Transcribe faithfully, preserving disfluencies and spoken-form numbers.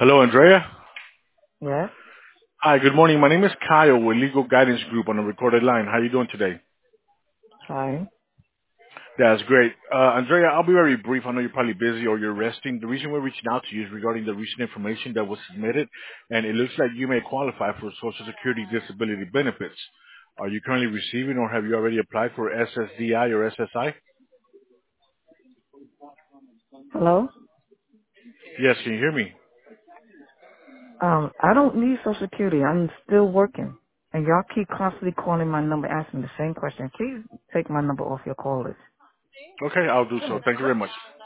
Hello, Andrea. Yes. Hi, good morning. My name is Kyle with Legal Guidance Group on the recorded line. How are you doing today? Hi. That's great. Uh, Andrea, I'll be very brief. I know you're probably busy or you're resting. The reason we're reaching out to you is regarding the recent information that was submitted, and it looks like you may qualify for Social Security disability benefits. Are you currently receiving or have you already applied for S S D I or S S I? Hello. Yes, can you hear me? Um, I don't need Social Security. I'm still working, and y'all keep constantly calling my number, asking the same question. Please take my number off your call list. Okay, I'll do so. Thank you very much.